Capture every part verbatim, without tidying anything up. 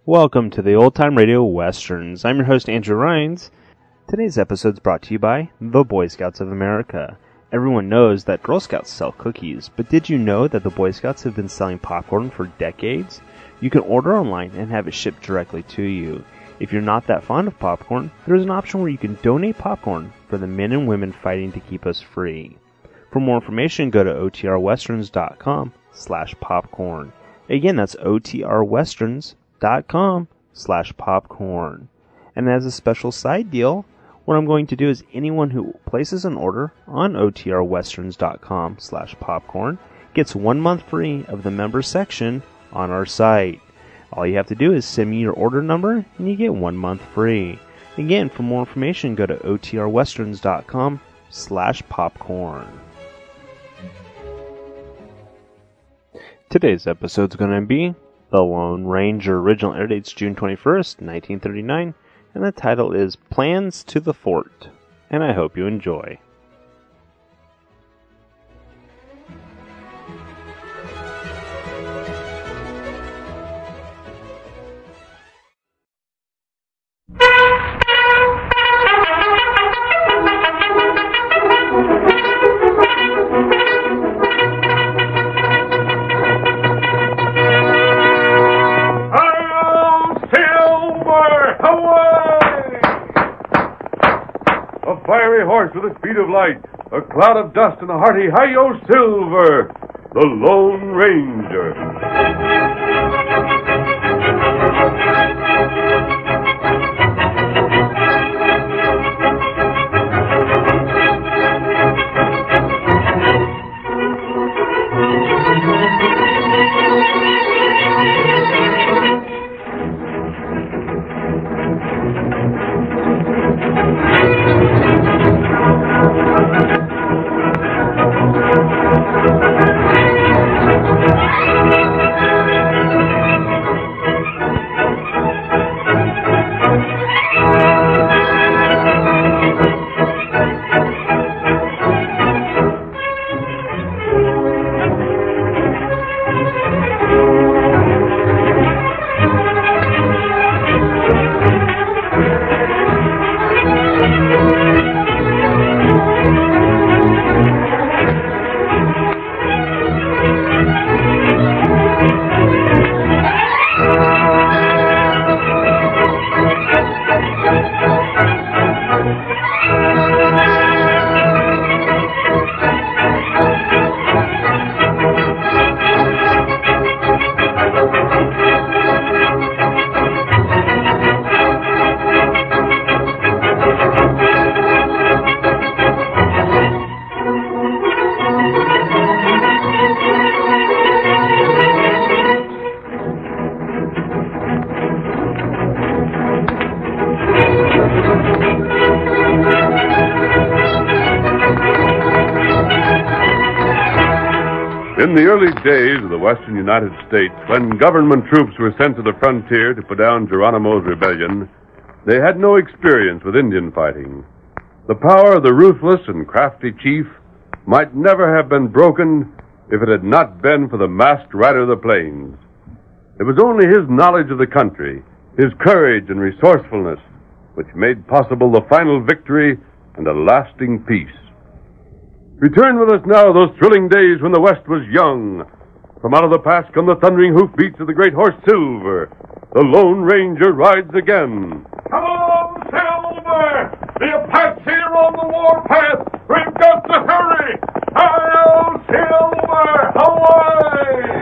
Welcome to the Old Time Radio Westerns. I'm your host, Andrew Rhines. Today's episode is brought to you by the Boy Scouts of America. Everyone knows that Girl Scouts sell cookies, but did you know that the Boy Scouts have been selling popcorn for decades? You can order online and have it shipped directly to you. If you're not that fond of popcorn, there's an option where you can donate popcorn for the men and women fighting to keep us free. For more information, go to otrwesterns.com slash popcorn. Again, that's otrwesterns.com dot com slash popcorn. And as a special side deal, what I'm going to do is anyone who places an order on otrwesterns.com slash popcorn gets one month free of the member section on our site. All you have to do is send me your order number and you get one month free. Again, for more information, go to otrwesterns.com slash popcorn. Today's episode is going to be The Lone Ranger. Original air date's June twenty-first, nineteen thirty-nine, and the title is Plans to the Fort. And I hope you enjoy. Horse with the speed of light, a cloud of dust, and a hearty hi-yo silver, the Lone Ranger. In the early days of the western United States, when government troops were sent to the frontier to put down Geronimo's rebellion, they had no experience with Indian fighting. The power of the ruthless and crafty chief might never have been broken if it had not been for the masked rider of the plains. It was only his knowledge of the country, his courage and resourcefulness, which made possible the final victory and a lasting peace. Return with us now to those thrilling days when the West was young. From out of the past come the thundering hoofbeats of the great horse Silver. The Lone Ranger rides again. Come on, Silver! The Apache are on the warpath! We've got to hurry! Hi-yo, Silver! Away!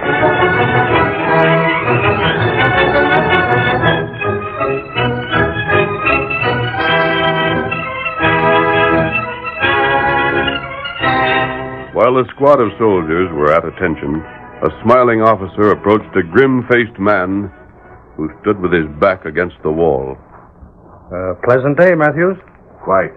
While a squad of soldiers were at attention, a smiling officer approached a grim-faced man who stood with his back against the wall. A uh, pleasant day, Matthews? Quite.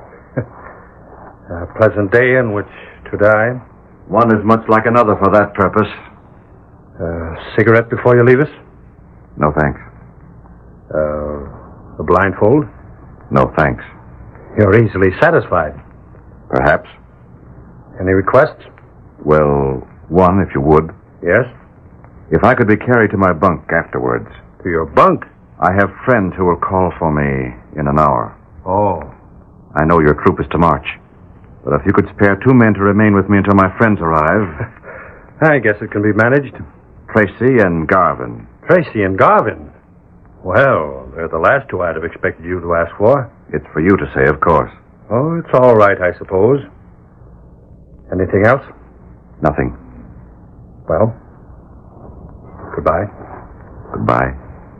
A pleasant day in which to die. One is much like another for that purpose. A cigarette before you leave us? No, thanks. Uh, a blindfold? No, thanks. You're easily satisfied. Perhaps. Any requests? Well, one, if you would. Yes? If I could be carried to my bunk afterwards. To to your bunk. I have friends who will call for me in an hour. Oh. I know your troop is to march. But if you could spare two men to remain with me until my friends arrive... I guess it can be managed. Tracy and Garvin. Tracy and Garvin? Well, they're the last two I'd have expected you to ask for. It's for you to say, of course. Oh, it's all right, I suppose. Anything else? Nothing. Well, goodbye. Goodbye.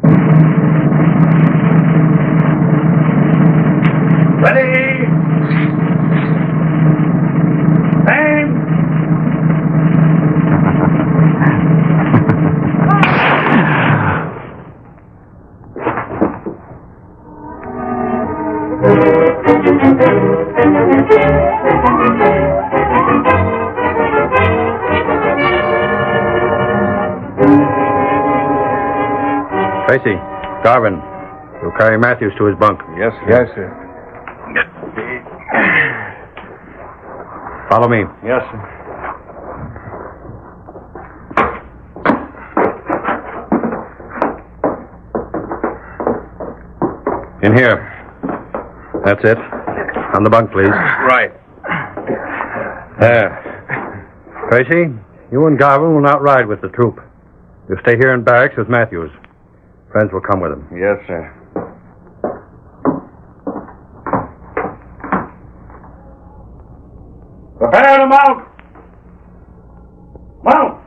Ready! Aim! Tracy, Garvin, you'll carry Matthews to his bunk. Yes, sir. Yes, sir. Follow me. Yes, sir. In here. That's it. On the bunk, please. Right. There. Tracy, you and Garvin will not ride with the troop. You'll stay here in barracks with Matthews. Friends will come with him. Yes, sir. Prepare to mount! Mount!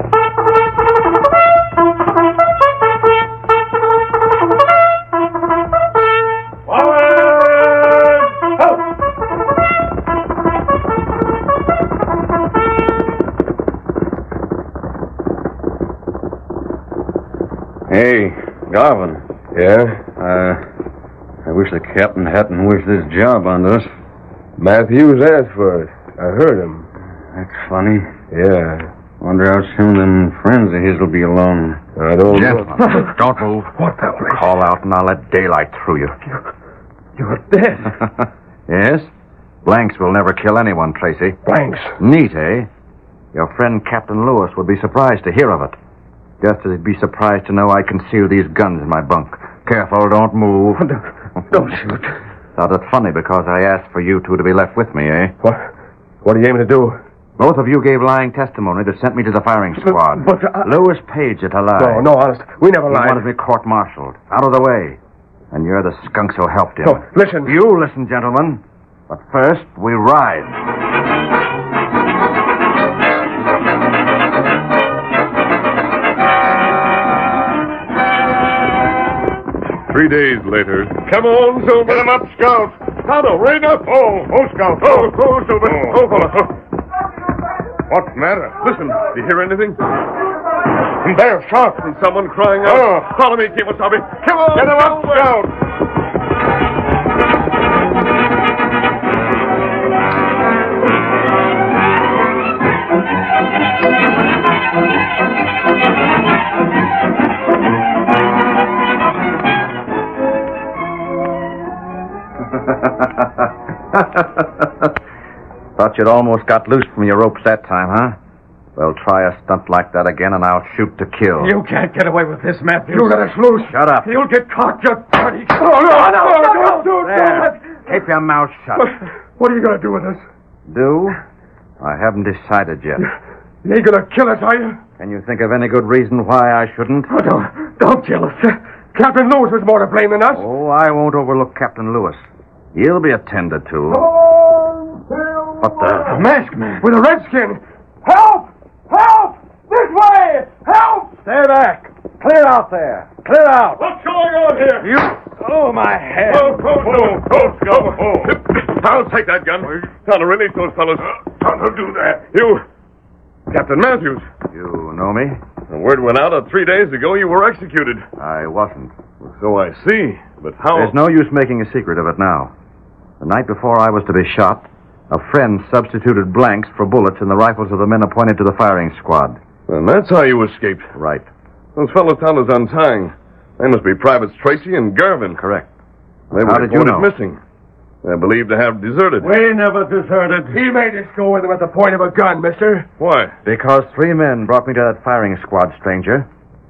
Hey, Garvin. Yeah? Uh, I wish the captain hadn't wished this job on us. Matthews asked for it. I heard him. That's funny. Yeah. Wonder how soon them friends of his will be alone. I don't know. Gentlemen, don't move. What the place? Call out and I'll let daylight through you. You're dead. Yes? Blanks will never kill anyone, Tracy. Blanks. Neat, eh? Your friend Captain Lewis would be surprised to hear of it. Just as he'd be surprised to know I conceal these guns in my bunk. Careful, don't move. Don't, don't shoot. Thought it funny because I asked for you two to be left with me, eh? What? What are you aiming to do? Both of you gave lying testimony that sent me to the firing squad. But, uh, Lewis paid you to lie. No, no, honest. We never He lied. wanted me court-martialed. Out of the way. And you're the skunks who helped him. No, listen. You listen, gentlemen. But first, we ride. Three days later. Come on, Silver. Get him up, Scout. Tonto, rein up. Oh, oh, Scout. Oh, oh, Silver. Oh, oh fella. What's the matter? Listen, do you hear anything? And there, sharp, and someone crying out. Oh. Follow me, Kemosabe. Come on, get him up, Scout. Thought you'd almost got loose from your ropes that time, huh? Well, try a stunt like that again and I'll shoot to kill. You can't get away with this, Matthews. You let us loose. Shut up. You'll get caught, you dirty... Oh, no, no, no, no, no, There. Keep your mouth shut. What are you going to do with us? Do? I haven't decided yet. You ain't going to kill us, are you? Can you think of any good reason why I shouldn't? Oh, don't, don't kill us. Captain Lewis was more to blame than us. Oh, I won't overlook Captain Lewis. He'll be attended to. What the... A masked man. With a redskin. Help! Help! This way! Help! Stay back. Clear out there. Clear out. What's going on here? You... Oh, my head. Oh, oh, oh, oh, Scout. Oh. I'll take that gun. Tonto, release those fellows. Tonto, do that. You... Captain Matthews. You know me? The word went out that three days ago you were executed. I wasn't. So I see. But how... There's no use making a secret of it now. The night before I was to be shot, a friend substituted blanks for bullets in the rifles of the men appointed to the firing squad. And that's how you escaped. Right. Those fellows Tonto's untying. They must be Privates Tracy and Garvin. Correct. They How were did you reported know? missing. They're believed to have deserted. We never deserted. He made us go with him at the point of a gun, mister. Why? Because three men brought me to that firing squad, stranger.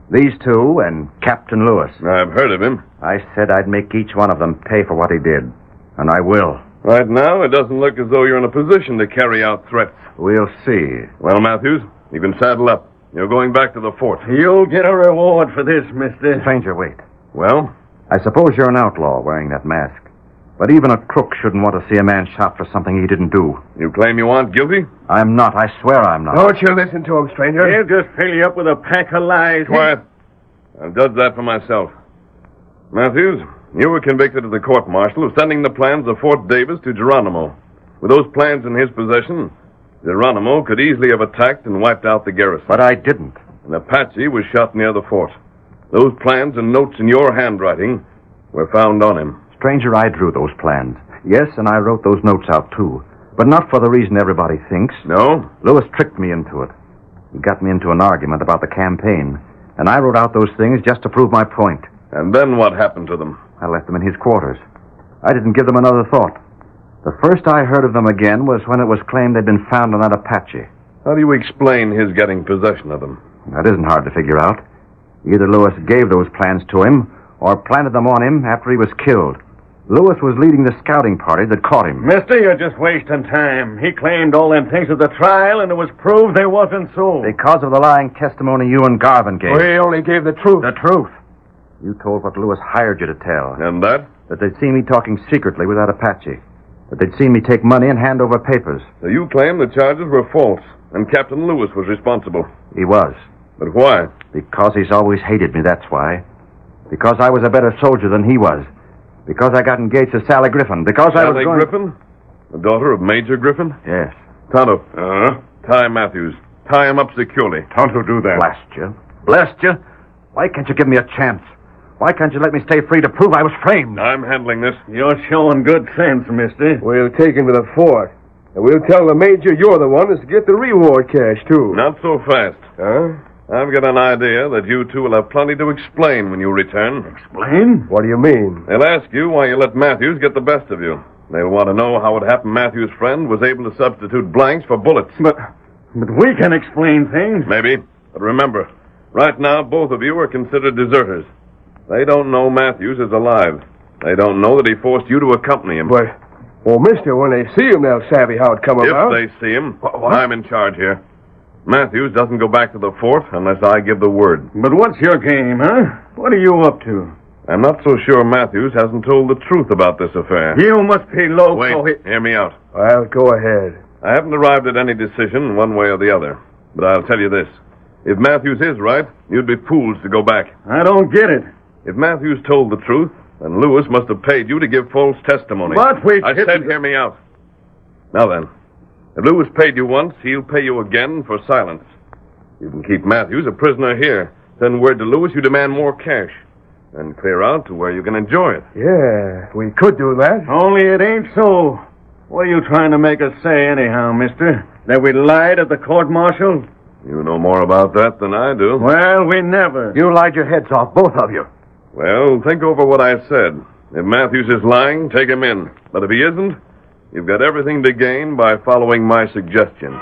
These two and Captain Lewis. I've heard of him. I said I'd make each one of them pay for what he did. And I will. Right now, it doesn't look as though you're in a position to carry out threats. We'll see. Well, Matthews, you can saddle up. You're going back to the fort. You'll get a reward for this, mister. Stranger, wait. Well? I suppose you're an outlaw wearing that mask. But even a crook shouldn't want to see a man shot for something he didn't do. You claim you aren't guilty? I'm not. I swear I'm not. Don't you listen to him, stranger. He'll just fill you up with a pack of lies. Quiet. I'll judge that for myself. Matthews, you were convicted of the court-martial of sending the plans of Fort Davis to Geronimo. With those plans in his possession, Geronimo could easily have attacked and wiped out the garrison. But I didn't. An Apache was shot near the fort. Those plans and notes in your handwriting were found on him. Stranger, I drew those plans. Yes, and I wrote those notes out, too. But not for the reason everybody thinks. No? Lewis tricked me into it. He got me into an argument about the campaign, and I wrote out those things just to prove my point. And then what happened to them? I left them in his quarters. I didn't give them another thought. The first I heard of them again was when it was claimed they'd been found on that Apache. How do you explain his getting possession of them? That isn't hard to figure out. Either Lewis gave those plans to him or planted them on him after he was killed. Lewis was leading the scouting party that caught him. Mister, you're just wasting time. He claimed all them things at the trial, and it was proved they wasn't so. Because of the lying testimony you and Garvin gave. We only gave the truth. The truth. You told what Lewis hired you to tell. And that? That they'd seen me talking secretly with that Apache. That they'd seen me take money and hand over papers. So you claim the charges were false, and Captain Lewis was responsible. He was. But why? Because he's always hated me, that's why. Because I was a better soldier than he was. Because I got engaged to Sally Griffin. Because Sally I was going... Griffin? The daughter of Major Griffin? Yes. Tonto. Uh-huh. Tie Matthews. Tie him up securely. Tonto, do that. Blast you. Blast you. Why can't you give me a chance? Why can't you let me stay free to prove I was framed? I'm handling this. You're showing good sense, mister. We'll take him to the fort. And we'll tell the major you're the one that's to get the reward cash, too. Not so fast. Huh? I've got an idea that you two will have plenty to explain when you return. Explain? What do you mean? They'll ask you why you let Matthews get the best of you. They'll want to know how it happened Matthews' friend was able to substitute blanks for bullets. But, but we can explain things. Maybe. But remember, right now both of you are considered deserters. They don't know Matthews is alive. They don't know that he forced you to accompany him. But, well, mister, when they see him, they'll savvy how it come If about. they see him, What? I'm in charge here. Matthews doesn't go back to the fort unless I give the word. But what's your game, huh? What are you up to? I'm not so sure Matthews hasn't told the truth about this affair. You must be low. Wait, so he- hear me out. Well, go ahead. I haven't arrived at any decision one way or the other. But I'll tell you this. If Matthews is right, you'd be fools to go back. I don't get it. If Matthews told the truth, then Lewis must have paid you to give false testimony. But we I didn't- said hear me out. Now then, if Lewis paid you once, he'll pay you again for silence. You can keep Matthews a prisoner here. Send word to Lewis you demand more cash. And clear out to where you can enjoy it. Yeah, we could do that. Only it ain't so. What are you trying to make us say anyhow, mister? That we lied at the court-martial? You know more about that than I do. Well, we never. You lied your heads off, both of you. Well, think over what I said. If Matthews is lying, take him in. But if he isn't, you've got everything to gain by following my suggestion.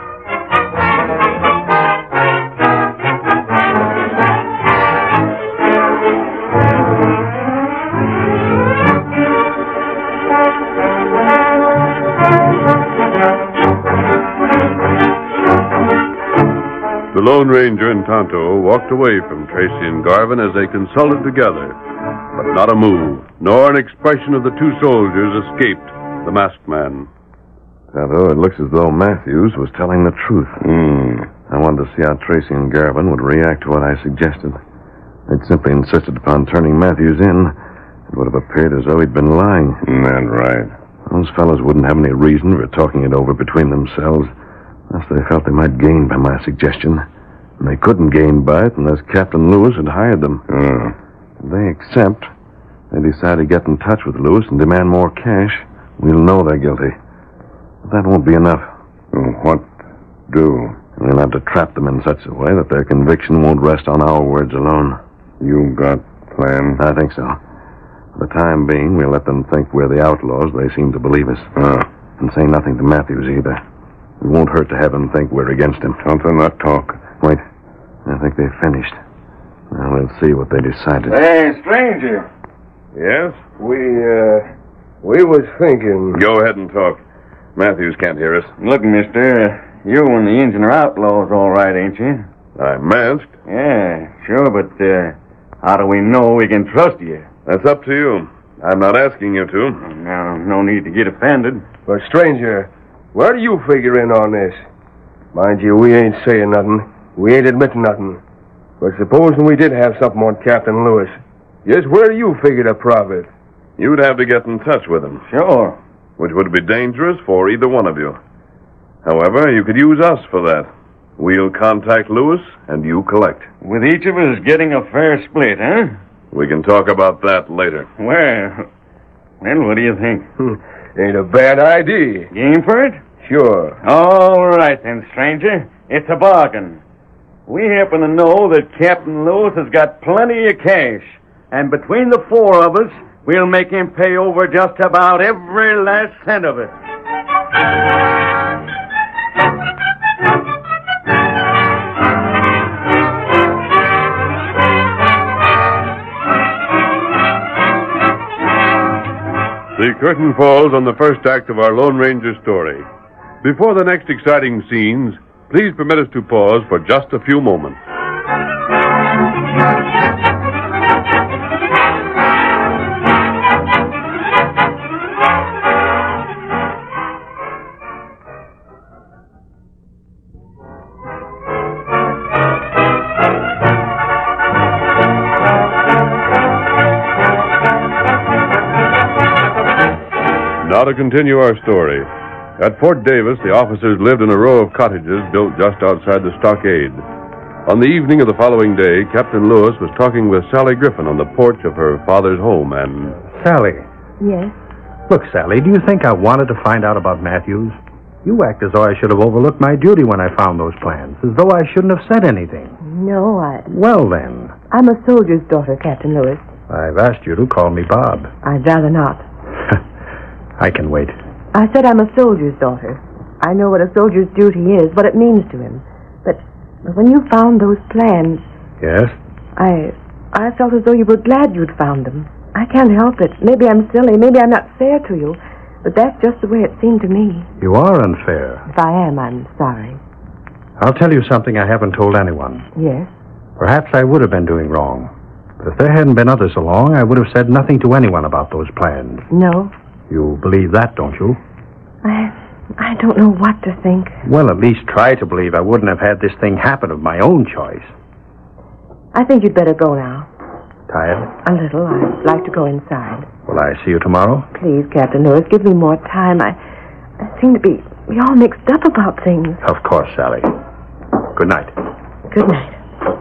The Lone Ranger and Tonto walked away from Tracy and Garvin as they consulted together. But not a move, nor an expression of the two soldiers escaped the masked man. Tonto, it looks as though Matthews was telling the truth. Hmm. I wanted to see how Tracy and Garvin would react to what I suggested. They'd simply insisted upon turning Matthews in. It would have appeared as though he'd been lying. That's right. Those fellows wouldn't have any reason for talking it over between themselves unless they felt they might gain by my suggestion. And they couldn't gain by it unless Captain Lewis had hired them. Oh. If they accept, they decide to get in touch with Lewis and demand more cash, we'll know they're guilty. But that won't be enough. What do? We'll have to trap them in such a way that their conviction won't rest on our words alone. You got plan? I think so. For the time being, we'll let them think we're the outlaws they seem to believe us. Oh. And say nothing to Matthews either. It won't hurt to have him think we're against him. Something not talk. Wait. I think they've finished. Well, we'll see what they decided. Hey, stranger. Yes? We, uh, we was thinking... Go ahead and talk. Matthews can't hear us. Look, mister, you and the engine are outlaws, all right, ain't you? I'm masked. Yeah, sure, but uh, how do we know we can trust you? That's up to you. I'm not asking you to. Now, no need to get offended. But, stranger, where do you figure in on this? Mind you, we ain't saying nothing. We ain't admitting nothing. But supposing we did have something on Captain Lewis, just where do you figure to profit? You'd have to get in touch with him, Sure. which would be dangerous for either one of you. However, you could use us for that. We'll contact Lewis, and you collect. With each of us getting a fair split, huh? We can talk about that later. Well, well, what do you think? Ain't a bad idea. Game for it? Sure. All right, then, stranger. It's a bargain. We happen to know that Captain Lewis has got plenty of cash, and between the four of us, we'll make him pay over just about every last cent of it. The curtain falls on the first act of our Lone Ranger story. Before the next exciting scenes, please permit us to pause for just a few moments. Now to continue our story. At Fort Davis, the officers lived in a row of cottages built just outside the stockade. On the evening of the following day, Captain Lewis was talking with Sally Griffin on the porch of her father's home, and... Sally. Yes? Look, Sally, do you think I wanted to find out about Matthews? You act as though I should have overlooked my duty when I found those plans, as though I shouldn't have said anything. No, I... Well, then. I'm a soldier's daughter, Captain Lewis. I've asked you to call me Bob. I'd rather not. I can wait. I said I'm a soldier's daughter. I know what a soldier's duty is, what it means to him. But, but when you found those plans... Yes? I I felt as though you were glad you'd found them. I can't help it. Maybe I'm silly. Maybe I'm not fair to you. But that's just the way it seemed to me. You are unfair. If I am, I'm sorry. I'll tell you something I haven't told anyone. Yes? Perhaps I would have been doing wrong. But if there hadn't been others along, I would have said nothing to anyone about those plans. No? You believe that, don't you? I I don't know what to think. Well, at least try to believe I wouldn't have had this thing happen of my own choice. I think you'd better go now. Tired? A little. I'd like to go inside. Will I see you tomorrow? Please, Captain Lewis, give me more time. I, I seem to be, be all mixed up about things. Of course, Sally. Good night. Good night.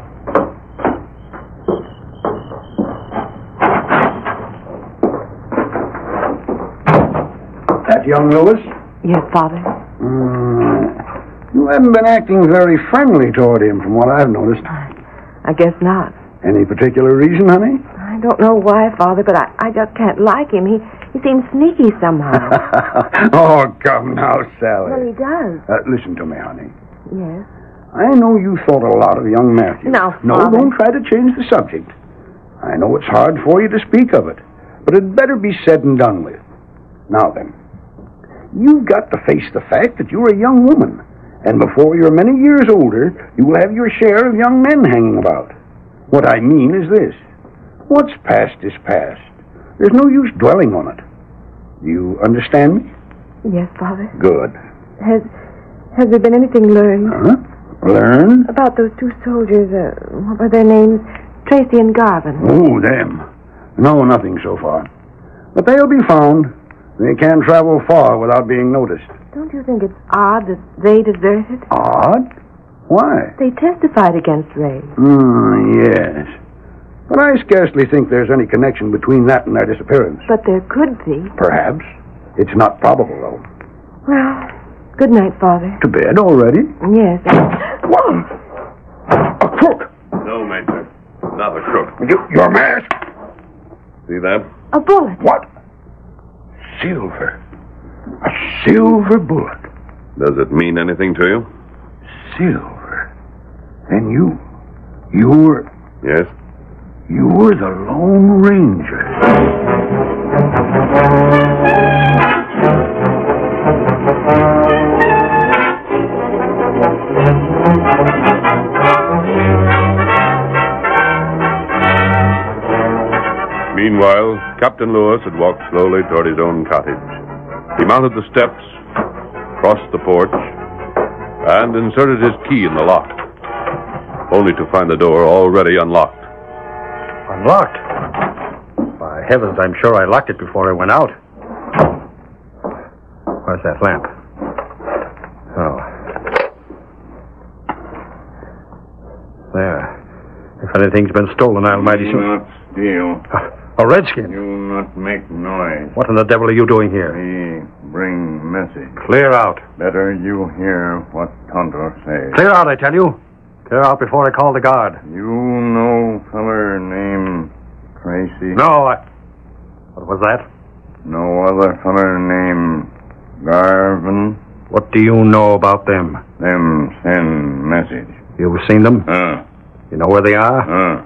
That young Lewis? Yes, Father? Mm, you haven't been acting very friendly toward him from what I've noticed. I guess not. Any particular reason, honey? I don't know why, Father, but I, I just can't like him. He he seems sneaky somehow. Oh, come now, Sally. Well, he does. Uh, listen to me, honey. Yes? I know you thought a lot of young Matthew. Now, No, Father. don't try to change the subject. I know it's hard for you to speak of it, but it'd better be said and done with. Now then, you've got to face the fact that you're a young woman, and before you're many years older, you will have your share of young men hanging about. What I mean is this. What's past is past. There's no use dwelling on it. Do you understand me? Yes, Father. Good. Has has there been anything learned? Huh? Learn? About those two soldiers, uh, what were their names? Tracy and Garvin. Oh, them. No, nothing so far. But they'll be found. They can't travel far without being noticed. Don't you think it's odd that they deserted? Odd? Why? They testified against Ray. Hmm, yes. But I scarcely think there's any connection between that and their disappearance. But there could be. Perhaps. It's not probable, though. Well, good night, Father. To bed already? Yes. What? A crook! No, Major. Not a crook. You, your mask? See that? A bullet. What? Silver. A silver bullet. Does it mean anything to you? Silver. And you... You were... Yes? You were the Lone Ranger. Meanwhile, Captain Lewis had walked slowly toward his own cottage. He mounted the steps, crossed the porch, and inserted his key in the lock, only to find the door already unlocked. Unlocked? By heavens, I'm sure I locked it before I went out. Where's that lamp? Oh. There. If anything's been stolen, I'll mighty soon. Not steal. A redskin. You not make noise. What in the devil are you doing here? Me bring message. Clear out. Better you hear what Tonto say. Clear out, I tell you. Clear out before I call the guard. You know feller named Tracy? No, I... What was that? No other feller named Garvin? What do you know about them? Them send message. You've seen them? Uh. You know where they are? Uh.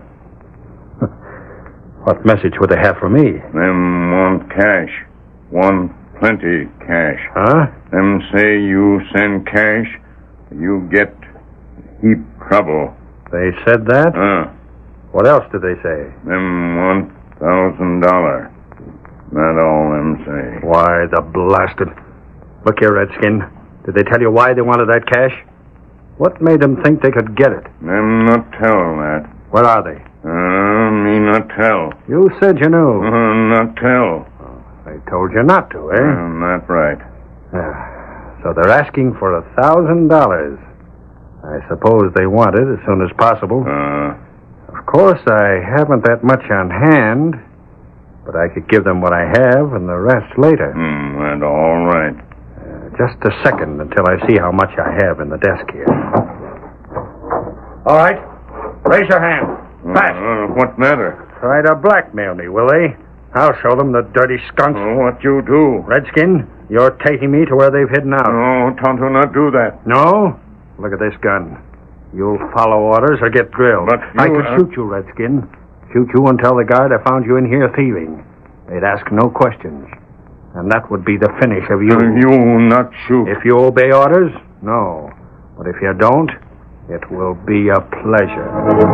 What message would they have for me? Them want cash. Want plenty cash. Huh? Them say you send cash, you get heap trouble. They said that? Uh. What else did they say? Them want thousand dollar. That all them say. Why, the blasted... Look here, Redskin. Did they tell you why they wanted that cash? What made them think they could get it? Them not tell that. Where are they? Uh, me not tell. You said you knew. Uh, not tell. Oh, they told you not to, eh? Uh, not right. Yeah. So they're asking for a thousand dollars. I suppose they want it as soon as possible. Uh. Of course, I haven't that much on hand, but I could give them what I have and the rest later. Hmm, that's all right. Uh, just a second until I see how much I have in the desk here. All right. Raise your hand. Fast. Uh, what matter? Try to blackmail me, will they? I'll show them, the dirty skunks. Oh, what you do? Redskin, you're taking me to where they've hidden out. No, Tonto not do that. No? Look at this gun. You'll follow orders or get drilled. But you, I could uh... shoot you, Redskin. Shoot you and tell the guard I found you in here thieving. They'd ask no questions. And that would be the finish of you. Uh, you not shoot. If you obey orders, no. But if you don't, it will be a pleasure.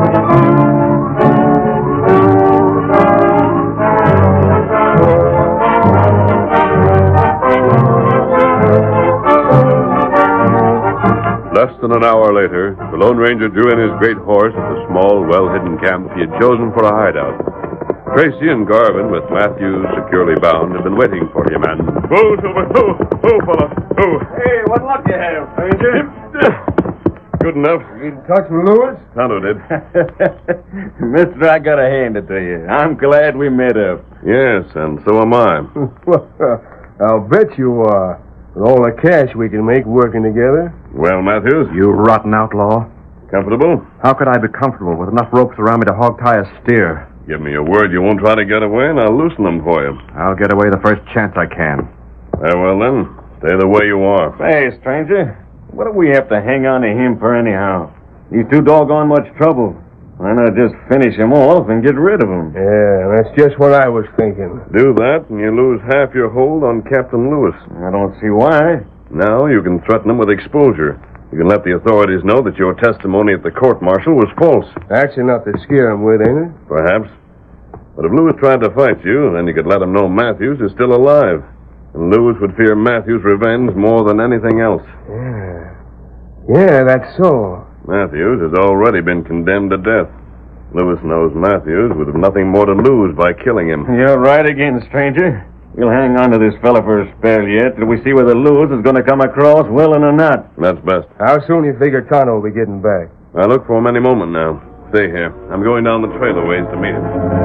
Less than an hour later, the Lone Ranger drew in his great horse at the small, well-hidden camp he had chosen for a hideout. Tracy and Garvin, with Matthews securely bound, had been waiting for him, and... Whoa, Silver, whoa, whoa, fella, whoa. Hey, what luck you have, Ranger? Good enough. You in touch with Lewis? Tonto did. Mister, I gotta hand it to you. I'm glad we met up. Yes, and so am I. Well, I'll bet you are. With all the cash we can make working together. Well, Matthews? You rotten outlaw. Comfortable? How could I be comfortable with enough ropes around me to hog-tie a steer? Give me a word you won't try to get away, and I'll loosen them for you. I'll get away the first chance I can. Very well, then. Stay the way you are. Hey, stranger. What do we have to hang on to him for anyhow? He's too doggone much trouble. Why not just finish him off and get rid of him? Yeah, that's just what I was thinking. Do that, and you lose half your hold on Captain Lewis. I don't see why. Now you can threaten him with exposure. You can let the authorities know that your testimony at the court-martial was false. That's enough to scare him with, ain't it? Perhaps. But if Lewis tried to fight you, then you could let him know Matthews is still alive. And Lewis would fear Matthews' revenge more than anything else. Yeah. Yeah, that's so. Matthews has already been condemned to death. Lewis knows Matthews would have nothing more to lose by killing him. You're right again, stranger. We'll hang on to this fella for a spell yet till we see whether Lewis is going to come across willing or not. That's best. How soon you figure Tonto will be getting back? I look for him any moment now. Stay here. I'm going down the trail a ways to meet him.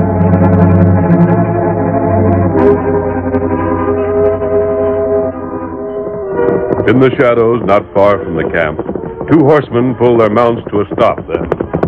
In the shadows, not far from the camp, two horsemen pulled their mounts to a stop then.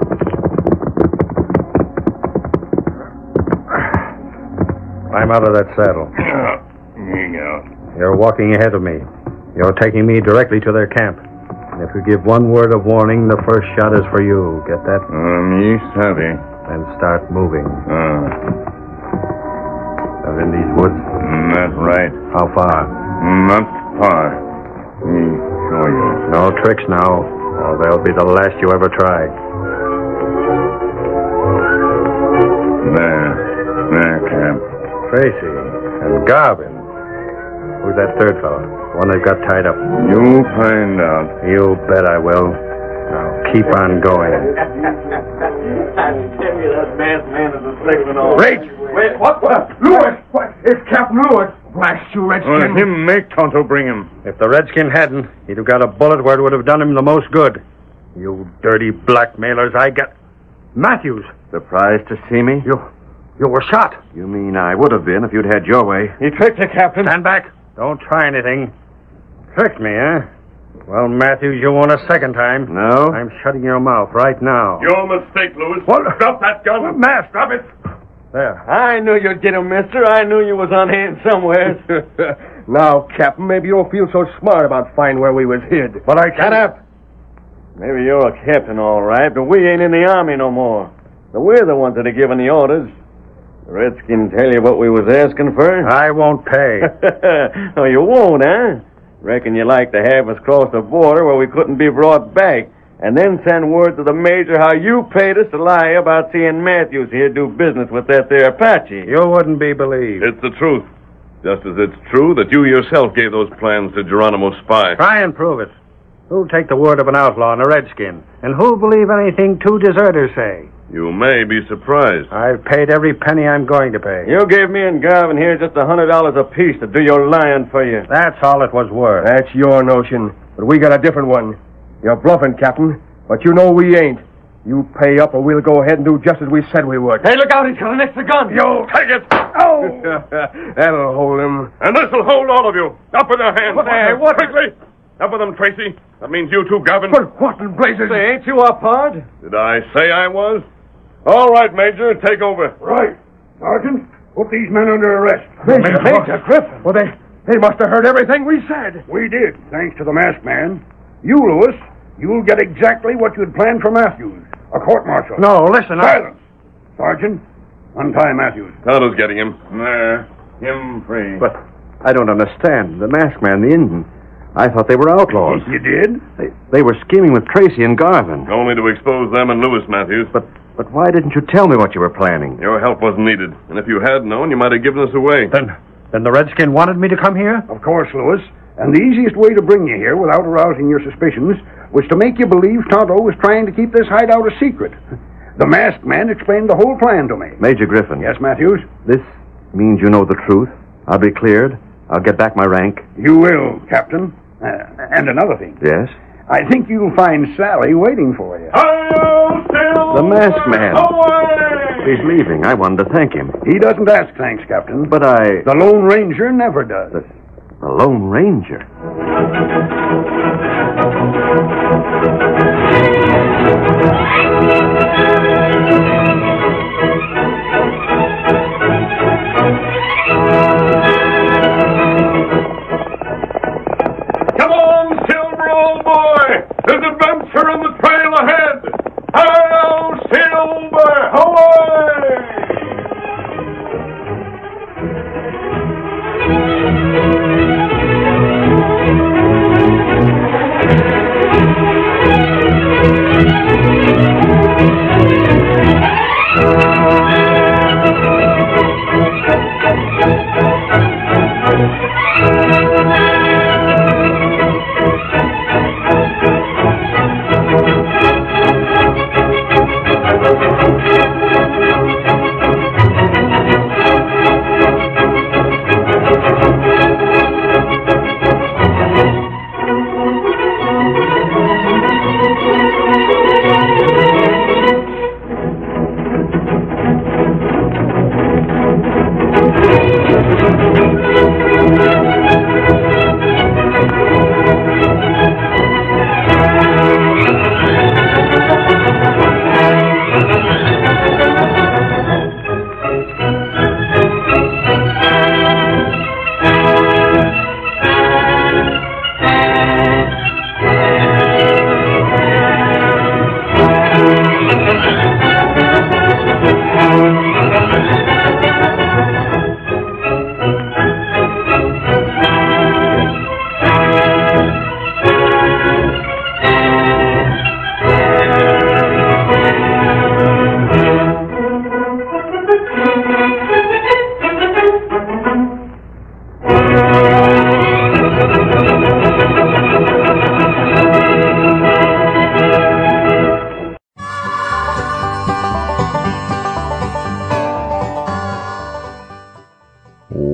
Climb out of that saddle. Yeah. You're walking ahead of me. You're taking me directly to their camp. And if you give one word of warning, the first shot is for you. Get that? Uh, me savvy. then start moving. Uh, They're in these woods? that's right. How far? Not far. Me show you. No tricks now, or they'll be the last you ever try. There. There, Cap. Tracy and Garvin. Who's that third fellow? The one they've got tied up. You find out. You bet I will. Now keep on going. I tell you, that masked man is a slick one all. Rage! Wait, what? What? Lewis! What? It's Captain Lewis! Blast you, Oh, Redskin! him make Tonto bring him. If the Redskin hadn't, he'd have got a bullet where it would have done him the most good. You dirty blackmailers, I got... Matthews! Surprised to see me? You... you were shot. You mean I would have been if you'd had your way? He tricked you, Captain. Stand back. Don't try anything. Tricked me, eh? Well, Matthews, you won't a second time. No? I'm shutting your mouth right now. Your mistake, Lewis. What? Drop that gun. Mask. Drop it. There. I knew you'd get him, mister. I knew you was on hand somewhere. Now, Captain, maybe you don't feel so smart about finding where we was hid. But I Shut up. Maybe you're a captain, all right, but we ain't in the army no more. So we're the ones that are giving the orders. The Redskin tell you what we was asking for? I won't pay. Oh, you won't, huh? Reckon you like to have us cross the border where we couldn't be brought back, and then send word to the major how you paid us to lie about seeing Matthews here do business with that there Apache. You wouldn't be believed. It's the truth. Just as it's true that you yourself gave those plans to Geronimo's spy. Try and prove it. Who'll take the word of an outlaw and a redskin? And who'll believe anything two deserters say? You may be surprised. I've paid every penny I'm going to pay. You gave me and Garvin here just a hundred dollars apiece to do your lying for you. That's all it was worth. That's your notion, but we got a different one. You're bluffing, Captain, but you know we ain't. You pay up or we'll go ahead and do just as we said we would. Hey, look out, he's got an extra gun. Yo, take it. Oh! That'll hold him. And this'll hold all of you. Up with your hands. What? Hey, what? Quickly. Up with them, Tracy. That means you too, Garvin. But what in blazes? Say, ain't you up hard? Did I say I was? All right, Major, take over. Right. Sergeant, put these men under arrest. Major, Major Griffin. Well, they, they must have heard everything we said. We did, thanks to the masked man. You, Lewis, you'll get exactly what you'd planned for Matthews. A court-martial. No, listen. Silence. I... Sergeant, untie Matthews. Tonto's getting him. There. Him free. But I don't understand. The masked man, the Indian. I thought they were outlaws. You did? They, they were scheming with Tracy and Garvin. Only to expose them and Lewis, Matthews. But but why didn't you tell me what you were planning? Your help wasn't needed. And if you had known, you might have given us away. Then, then the redskin wanted me to come here? Of course, Lewis. And the easiest way to bring you here without arousing your suspicions was to make you believe Tonto was trying to keep this hideout a secret. The masked man explained the whole plan to me. Major Griffin. Yes, Matthews? This means you know the truth. I'll be cleared. I'll get back my rank. You will, Captain. Uh, and another thing. Yes? I think you'll find Sally waiting for you. The masked man. He's leaving. I wanted to thank him. He doesn't ask thanks, Captain. But I... The Lone Ranger never does. The, the Lone Ranger? Come on, Silver, old boy! There's adventure on the trail ahead! Hello, Silver! Away!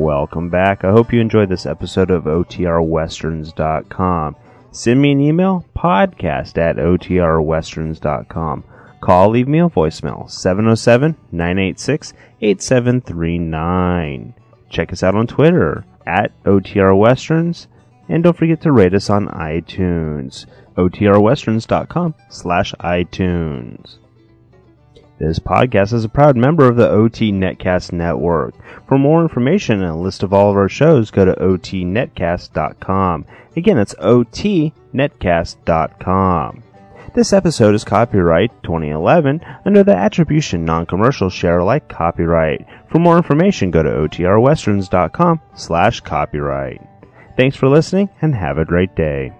welcome back. I hope you enjoyed this episode of O T R westerns dot com. Send me an email, podcast at O T R westerns dot com. Call, leave me a voicemail, seven oh seven, nine eight six, eight seven three nine. Check us out on Twitter, at O T R Westerns, and don't forget to rate us on iTunes, O T R westerns dot com slash iTunes. This podcast is a proud member of the O T Netcast Network. For more information and a list of all of our shows, go to O T netcast dot com. Again, it's O T netcast dot com. This episode is copyright twenty eleven under the Attribution Non-Commercial Share-alike copyright. For more information, go to O T R westerns dot com slash copyright. Thanks for listening and have a great day.